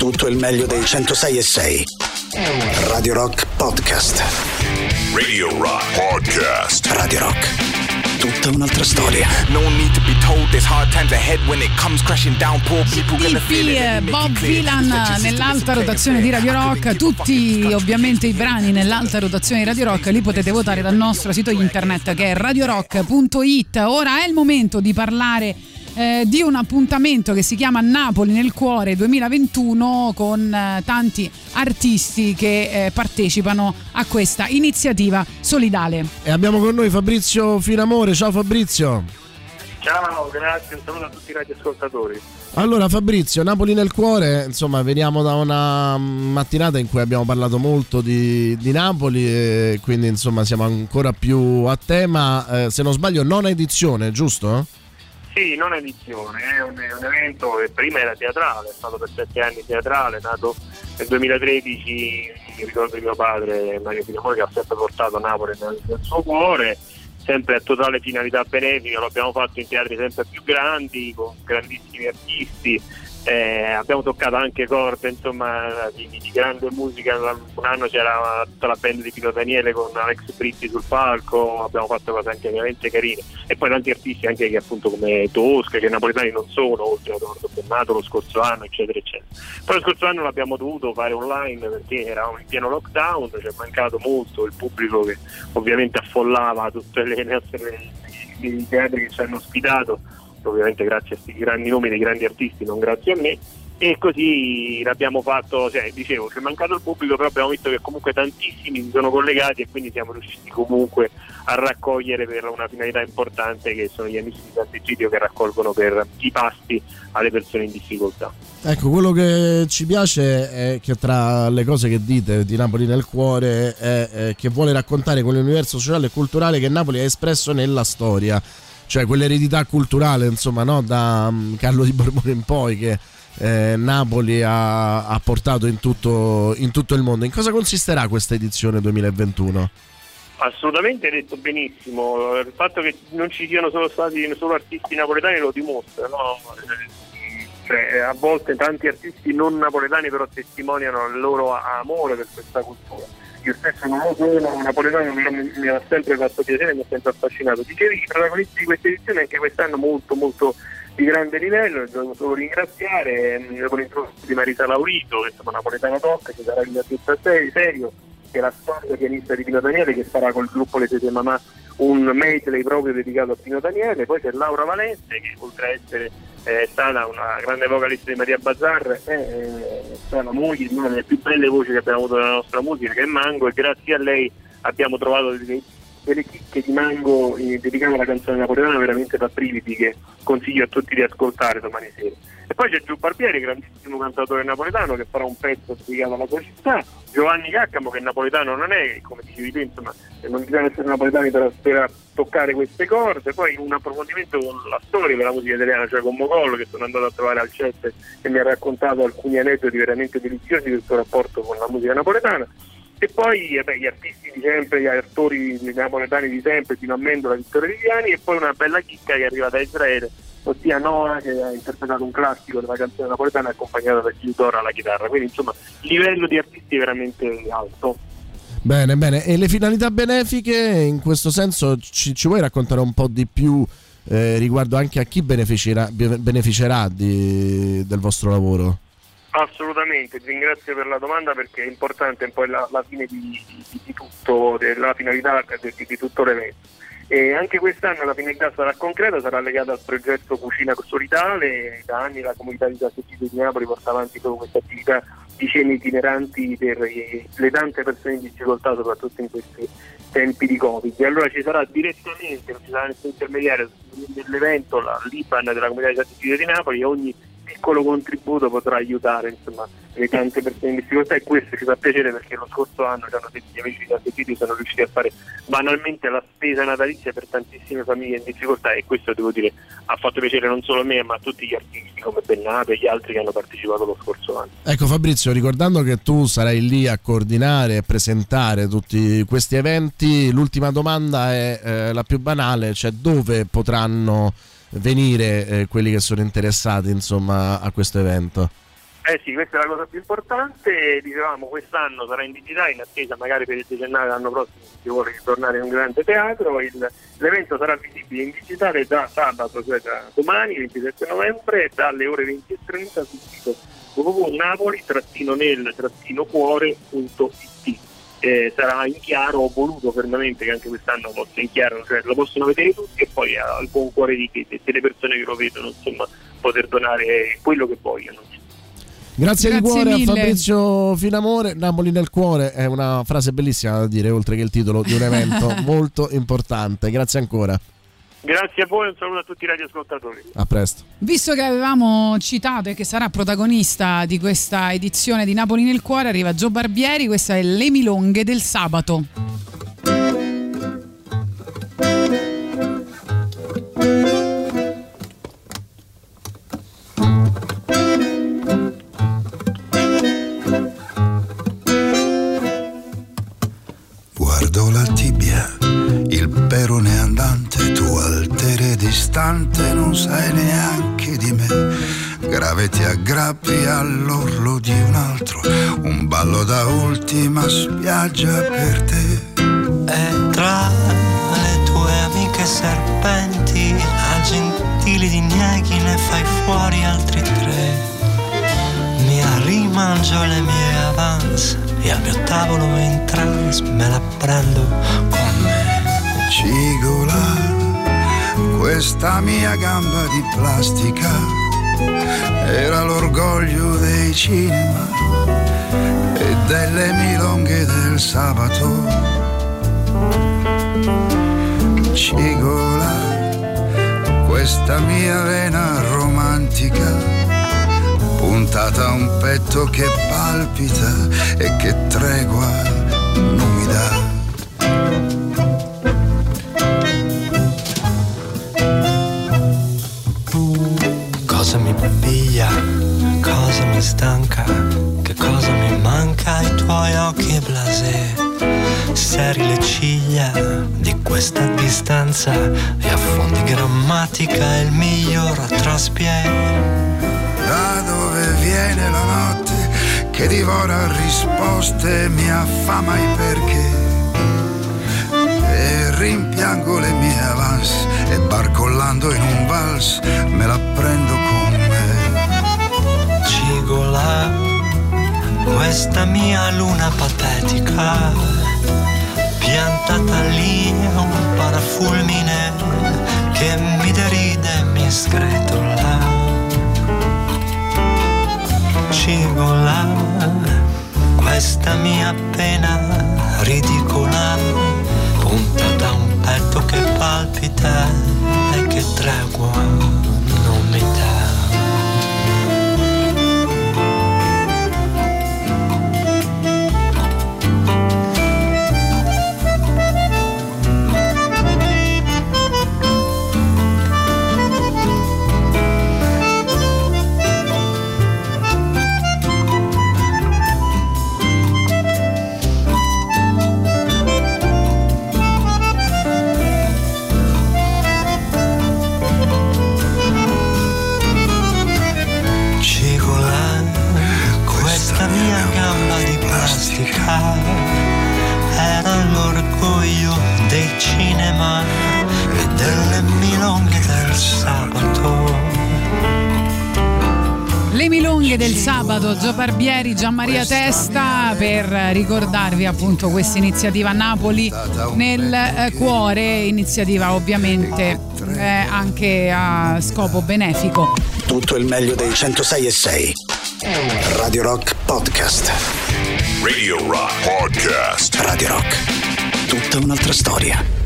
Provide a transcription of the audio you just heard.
tutto il meglio dei 106.6. Radio Rock Podcast. Radio Rock Podcast. Radio Rock. Tutta un'altra storia. No need to be told there's hard times ahead when it comes crashing down. Poor people gonna feel it. Bob Dylan nell'alta rotazione di Radio Rock. Tutti ovviamente i brani nell'alta rotazione di Radio Rock li potete votare dal nostro sito internet che è radiorock.it. Ora è il momento di parlare di un appuntamento che si chiama Napoli nel cuore 2021 con tanti artisti che partecipano a questa iniziativa solidale. E abbiamo con noi Fabrizio Finamore. Ciao Fabrizio. Ciao, grazie, un saluto a tutti i radioascoltatori. Allora Fabrizio, Napoli nel cuore, insomma veniamo da una mattinata in cui abbiamo parlato molto di Napoli e quindi insomma siamo ancora più a tema, se non sbaglio nona edizione, giusto? Sì, non edizione, è un evento che prima era teatrale, è stato per 7 anni teatrale, nato nel 2013, mi ricordo di mio padre Mario Finamore che ha sempre portato Napoli nel suo cuore, sempre a totale finalità benefica, lo abbiamo fatto in teatri sempre più grandi, con grandissimi artisti, abbiamo toccato anche corde insomma di grande musica. Un anno c'era tutta la band di Pino Daniele con Alex Britti sul palco, abbiamo fatto cose anche veramente carine e poi tanti artisti anche che appunto come Tosca, che napoletani non sono, oltre a Edoardo Bennato lo scorso anno eccetera eccetera. Poi lo scorso anno l'abbiamo dovuto fare online perché eravamo in pieno lockdown, ci è mancato molto il pubblico che ovviamente affollava tutte le nostre i teatri che ci hanno ospitato, ovviamente grazie a questi grandi nomi dei grandi artisti, non grazie a me, e così l'abbiamo fatto, dicevo, ci è mancato il pubblico, però abbiamo visto che comunque tantissimi si sono collegati e quindi siamo riusciti comunque a raccogliere per una finalità importante che sono gli amici di Sant'Egidio che raccolgono per i pasti alle persone in difficoltà. Ecco, quello che ci piace è che tra le cose che dite di Napoli nel cuore è che vuole raccontare quell'universo sociale e culturale che Napoli ha espresso nella storia, cioè quell'eredità culturale insomma, no? Da Carlo di Borbone in poi che Napoli ha portato in tutto il mondo. In cosa consisterà questa edizione 2021? Assolutamente, hai detto benissimo, il fatto che non ci siano stati solo artisti napoletani lo dimostra, no? Cioè, a volte tanti artisti non napoletani però testimoniano il loro amore per questa cultura. Io stesso non lo sono napoletano, però mi ha sempre fatto piacere, mi ha sempre affascinato. Dicevi i protagonisti di questa edizione anche quest'anno molto molto di grande livello, devo solo ringraziare con l'introduzione di Marisa Laurito, che è napoletana doc, che sarà il artista serio, che è la storica pianista di Pino Daniele, che farà col gruppo Le Sete Mamà un medley proprio dedicato a Pino Daniele. Poi c'è Laura Valente, che oltre a essere stata una grande vocalista di Maria Bazzar, è la moglie di una delle più belle voci che abbiamo avuto nella nostra musica, che è Mango, e grazie a lei abbiamo trovato delle chicche di Mango dedicate alla canzone napoletana veramente da brividi, che consiglio a tutti di ascoltare domani sera. E poi c'è Giù Barbieri, grandissimo cantautore napoletano, che farà un pezzo dedicato alla sua città. Giovanni Caccamo, che napoletano non è, come dicevi tu, insomma, non bisogna essere napoletani per toccare queste corde. Poi un approfondimento con la storia della musica italiana, cioè con Mogollo, che sono andato a trovare al CET e mi ha raccontato alcuni aneddoti veramente deliziosi del suo rapporto con la musica napoletana. E poi gli artisti di sempre, gli attori napoletani di sempre, fino a Mendola, Vittorio Viviani, e poi una bella chicca che arriva da Israele, ossia Noah, che ha interpretato un classico della canzone napoletana accompagnata da Gil Dora alla chitarra. Quindi insomma livello di artisti veramente alto. Bene, e le finalità benefiche in questo senso ci vuoi raccontare un po' di più riguardo anche a chi beneficerà del vostro lavoro? Assolutamente, ti ringrazio per la domanda, perché è importante poi la fine di tutto, della finalità di tutto l'evento. E anche quest'anno la finalità sarà concreta, sarà legata al progetto Cucina Solidale. Da anni la comunità di Sant'Egidio di Napoli porta avanti proprio questa attività di cene itineranti per le tante persone in difficoltà, soprattutto in questi tempi di Covid. E allora ci sarà direttamente, non ci sarà nessun intermediario dell'evento, l'IBAN della comunità di Sant'Egidio di Napoli, e ogni piccolo contributo potrà aiutare insomma le tante persone in difficoltà, e questo ci fa piacere perché lo scorso anno ci hanno detto gli amici di Sant'Egidio, sono riusciti a fare banalmente la spesa natalizia per tantissime famiglie in difficoltà, e questo devo dire ha fatto piacere non solo a me ma a tutti gli artisti come Bennato e gli altri che hanno partecipato lo scorso anno. Ecco Fabrizio, ricordando che tu sarai lì a coordinare e presentare tutti questi eventi, l'ultima domanda è la più banale, cioè dove potranno venire quelli che sono interessati insomma a questo evento? Sì, questa è la cosa più importante. Dicevamo, quest'anno sarà in digitale, in attesa magari per il decennale dell'anno prossimo se si vuole tornare in un grande teatro. L'evento sarà visibile in digitale da sabato, cioè da domani, 27 novembre, dalle ore 20:30 sul sito www.napoli-nel-cuore.it. Sarà in chiaro, ho voluto fermamente che anche quest'anno fosse in chiaro, cioè lo possono vedere tutti e poi al buon cuore di le persone che lo vedono, insomma, poter donare quello che vogliono. Grazie di cuore mille a Fabrizio Finamore. Napoli nel cuore è una frase bellissima da dire, oltre che il titolo di un evento molto importante. Grazie ancora. Grazie a voi, un saluto a tutti i radioascoltatori. A presto. Visto che avevamo citato e che sarà protagonista di questa edizione di Napoli nel cuore, arriva Gio Barbieri, questa è Le Milonghe del sabato. Guardo la tibia, il perone andante, tu altere distante non sai neanche di me. Grave ti aggrappi all'orlo di un altro, un ballo da ultima spiaggia per te. E tra le tue amiche serpenti, a gentili dinieghi ne fai fuori altri 3. Mi rimangio le mie avance e al mio tavolo in trance me la prendo con me. Cigola, questa mia gamba di plastica era l'orgoglio dei cinema e delle milonghe del sabato. Cigola, questa mia vena romantica puntata a un petto che palpita e che tregua non mi dà. Cosa mi piglia, cosa mi stanca, che cosa mi manca ai tuoi occhi blasé. Serri le ciglia di questa distanza e affondi grammatica il miglior traspié. Da dove viene la notte che divora risposte, mi affama i perché e rimpiango le mie avance e barcollando in un vals me la prendo con me. Cigola, questa mia luna patetica piantata lì a un parafulmine che mi deride e mi sgretola. Cigola, questa mia pena ridicola puntata a un petto che palpita e che tregua non mi dà. Era l'orgoglio dei cinema e delle milonghe del sabato. Le milonghe del sabato, Gio Barbieri, Gianmaria Testa, per ricordarvi appunto questa iniziativa Napoli nel cuore, iniziativa ovviamente anche a scopo benefico. Tutto il meglio dei 106.6 Radio Rock Podcast. Radio Rock Podcast. Radio Rock, tutta un'altra storia.